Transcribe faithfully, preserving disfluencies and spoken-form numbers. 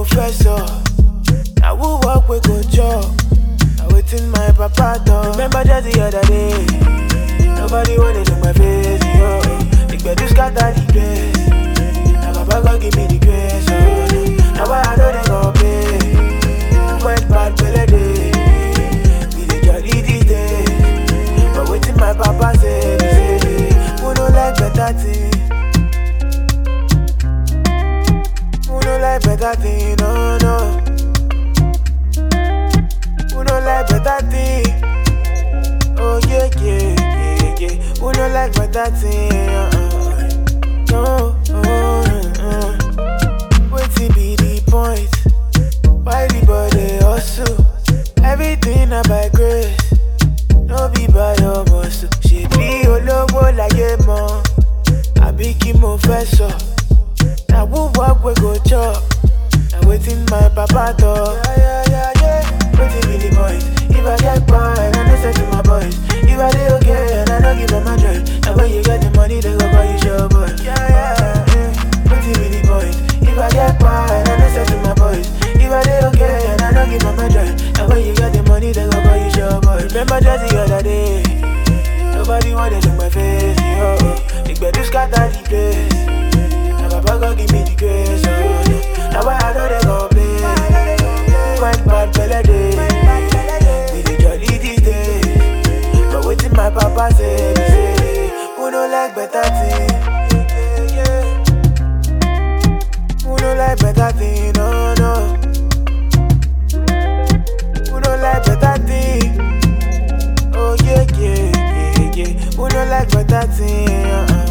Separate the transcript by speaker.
Speaker 1: professor. I will walk with good job. I waiting my papa door. Remember just the other day, nobody wanted in my face, yo. Big bed you scatter the place. Now papa God give me the grace, oh. Now I know they gon' pay. Went bad belly day. We dey jolly these days. But waiting my papa say, say, who no like better thing? Who no like better thing? No, no. Who no like better thing? Oh yeah, yeah, yeah, yeah. Who no like better thing? Uh-uh. No, uh, uh. Waiting be the point. Why the body hustle? Everything na by grace. No be by your muscle. She be olowo like mo. I be Kimo Professor. Now who walk we go chop. Now waiting my papa door. Yeah, yeah, yeah, yeah. Waiting be the point. If I get by, I don't say to my boys. If I do okay, and I don't give them a joy. And when you get the money, they go call you show boy. Yeah, yeah, yeah. Waiting be the point. If I get by, I don't say to my boys. If I do okay, and I don't give them a joy. And when you get the money, they go call you show boy. Remember just the other day, nobody wanted in my face, yo. Big bed you scatter the place. Now papa God give me the grace, oh. Now I know they gon' play. Quite bad belly day. We dey jolly these days. But waiting my papa say, say, who no like better thing? Who no like better thing? No, no. Who no like better thing? Oh yeah, yeah, yeah, yeah. Who no like better thing? Uh-uh.